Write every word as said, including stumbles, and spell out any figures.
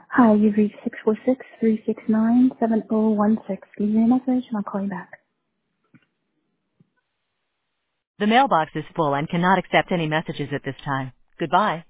Hi, you've reached six four six, three six nine, seven zero one six. Leave me a message and I'll call you back. The mailbox is full and cannot accept any messages at this time. Goodbye.